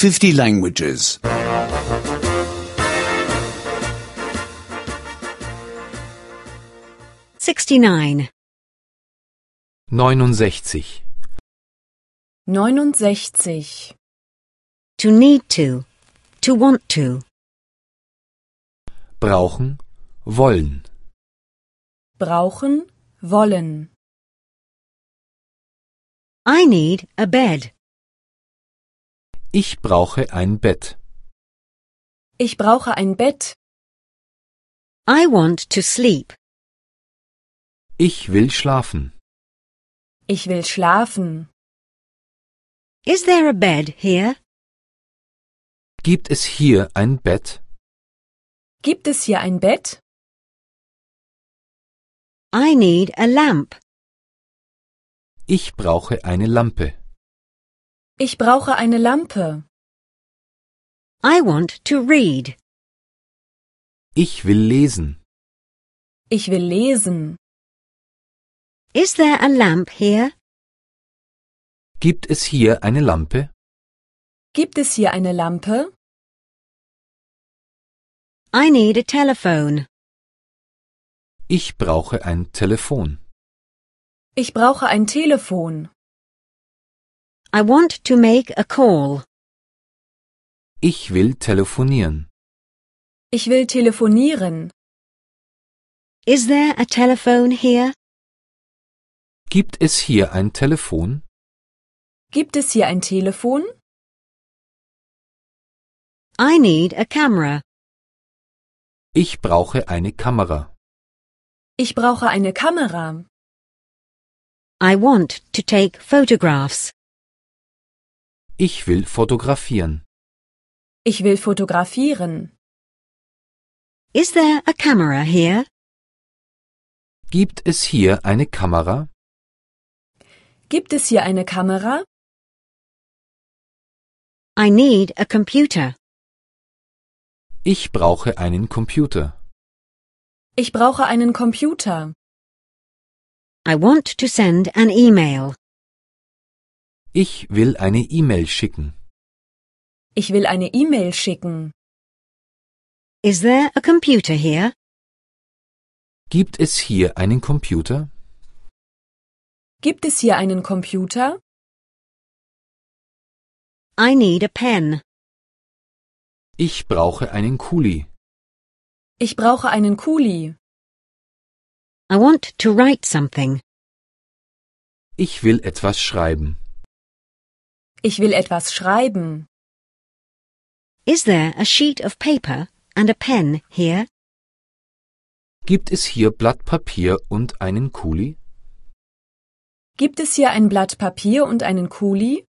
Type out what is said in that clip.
50 languages. 69. 69. 69. To need to. To want to. Brauchen, wollen. Brauchen, wollen. I need a bed. Ich brauche ein Bett. Ich brauche ein Bett. I want to sleep. Ich will schlafen. Ich will schlafen. Is there a bed here? Gibt es hier ein Bett? Gibt es hier ein Bett? I need a lamp. Ich brauche eine Lampe. Ich brauche eine Lampe. I want to read. Ich will lesen. Ich will lesen. Is there a lamp here? Gibt es hier eine Lampe? Gibt es hier eine Lampe? I need a telephone. Ich brauche ein Telefon. Ich brauche ein Telefon. I want to make a call. Ich will telefonieren. Ich will telefonieren. Is there a telephone here? Gibt es hier ein Telefon? Gibt es hier ein Telefon? I need a camera. Ich brauche eine Kamera. Ich brauche eine Kamera. I want to take photographs. Ich will fotografieren. Ich will fotografieren. Is there a camera here? Gibt es hier eine Kamera? Gibt es hier eine Kamera? I need a computer. Ich brauche einen Computer. Ich brauche einen Computer. I want to send an email. Ich will eine E-Mail schicken. Ich will eine E-Mail schicken. Is there a computer here? Gibt es hier einen Computer? Gibt es hier einen Computer? I need a pen. Ich brauche einen Kuli. Ich brauche einen Kuli. I want to write something. Ich will etwas schreiben. Ich will etwas schreiben. Is there a sheet of paper and a pen here? Gibt es hier Blatt Papier und einen Kuli? Gibt es hier ein Blatt Papier und einen Kuli?